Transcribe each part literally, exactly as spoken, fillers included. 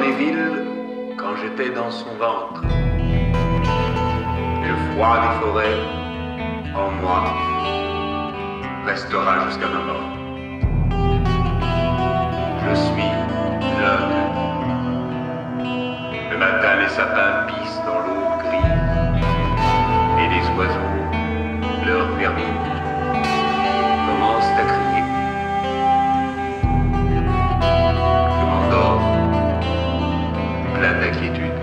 les villes quand j'étais dans son ventre. Et le froid des forêts, en moi, restera jusqu'à ma mort. Je suis l'un d'eux. Le matin, les sapins pissent dans l'eau grise, et les oiseaux, leur vermine, commencent à crier. Je m'endors, plein d'inquiétude.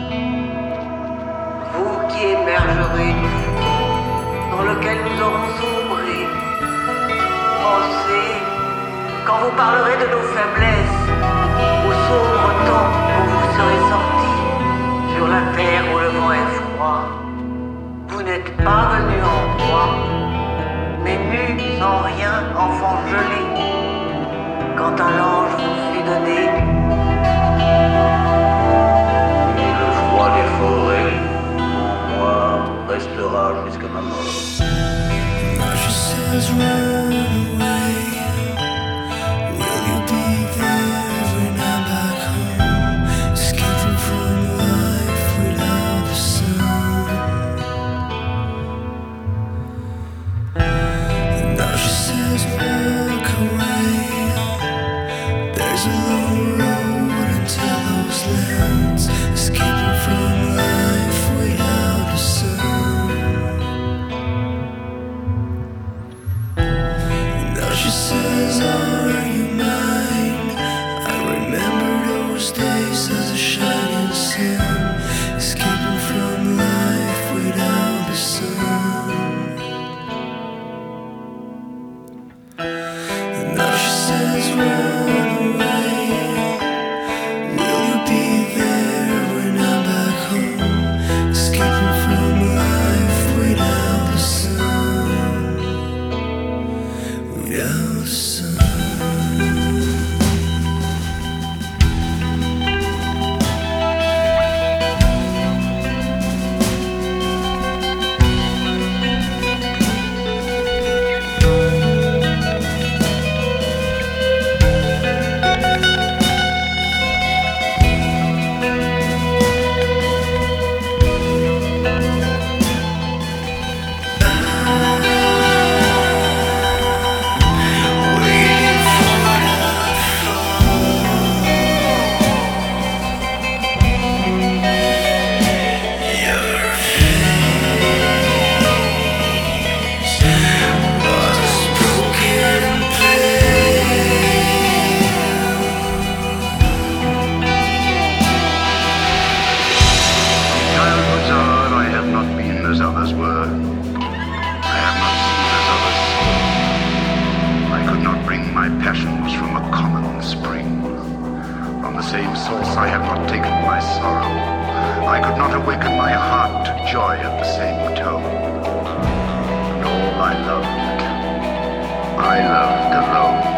Vous qui émergerez du fond dans lequel nous aurons sombré, pensez, quand vous parlerez de nos faiblesses, au sombre temps où vous serez sortis sur la terre où le vent est froid, vous n'êtes pas venus en proie, mais nus sans rien, enfants gelés, quand un ange vous fut donné. Et le froid des forêts, en moi, restera jusqu'à ma mort. Now she says run away. Will you be there when I'm back home? Escaping from life without the sun. Now she says walk away. There's a long road until those lands. Escaping from life without the sun. Now she says, are you mine? I remember those days as a shining sun, escaping from life without the sun. Now she says, run away. Will you be there when I'm back home, escaping from life without the sun? Without the sun. Waiting for the fall. Your face was broken and pale. Childhood's hour, I have not been as others were. I have not seen as others saw. I could not bring my passions from a common spring. From the same source I have not taken my sorrow. I could not awaken my heart to joy at the same tone. And all I loved, I loved alone.